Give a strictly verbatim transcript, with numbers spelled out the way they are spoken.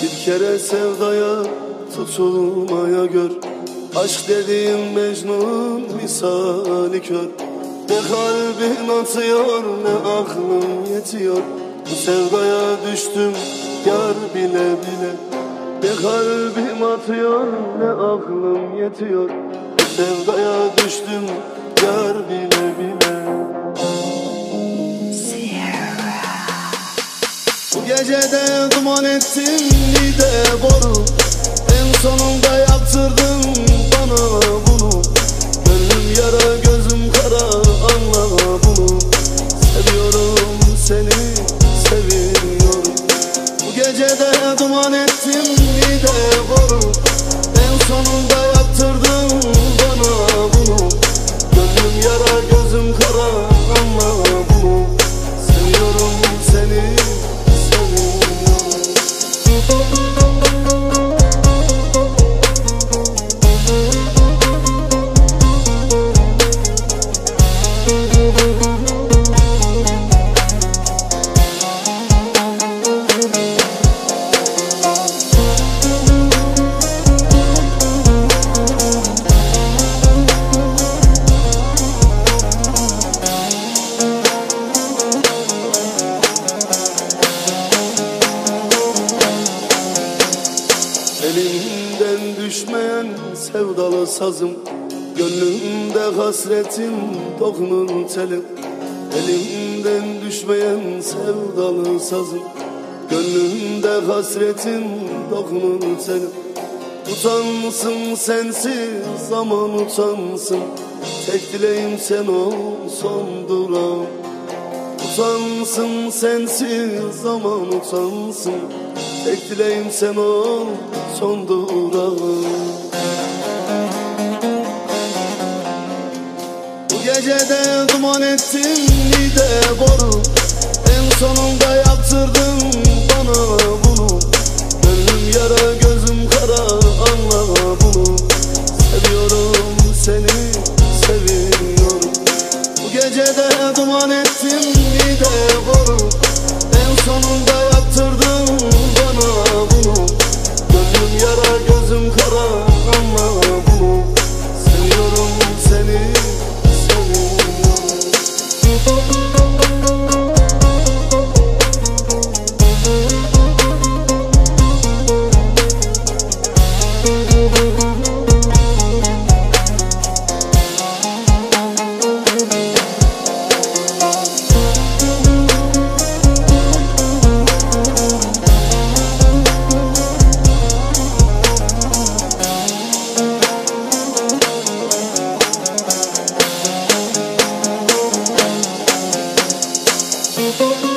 Bir kere sevdaya tutulmaya gör. Aşk dediğim Mecnun misali kör. Ne kalbim atıyor ne aklım yetiyor. Bu sevdaya düştüm yar bile bile. Ne kalbim atıyor ne aklım yetiyor. Bu sevdaya düştüm yar bile bile. Bu gecede duman ettim nide boru. En sonunda yaptırdın bana bunu. Gönlüm yara gözüm kara anla bunu. Seviyorum seni seviyorum. Bu gecede duman ettim nide boru. En sonunda yaptırdın bana bunu. Gönlüm yara gözüm kara anla bunu. Seviyorum seni. Elimden düşmeyen sevdalı sazım, gönlümde hasretim dokunur telim. Elimden düşmeyen sevdalı sazım, gönlümde hasretim dokunur telim. Utansın sensiz zaman utansın, tek dileğim sen ol son durağım. Utansın sensiz zaman utansın, tek dileğim sen ol son durağım. Bu gecede duman ettin nide boru. En sonunda yaptırdın bana bunu. Gönlüm yara gözüm kara anla bunu. Seviyorum seni seviyorum. Bu gecede duman ettin nide boru. En sonunda yaptırdın bana bunu. Gönlüm yara gözüm kara anla bunu. Seviyorum seni seviyorum.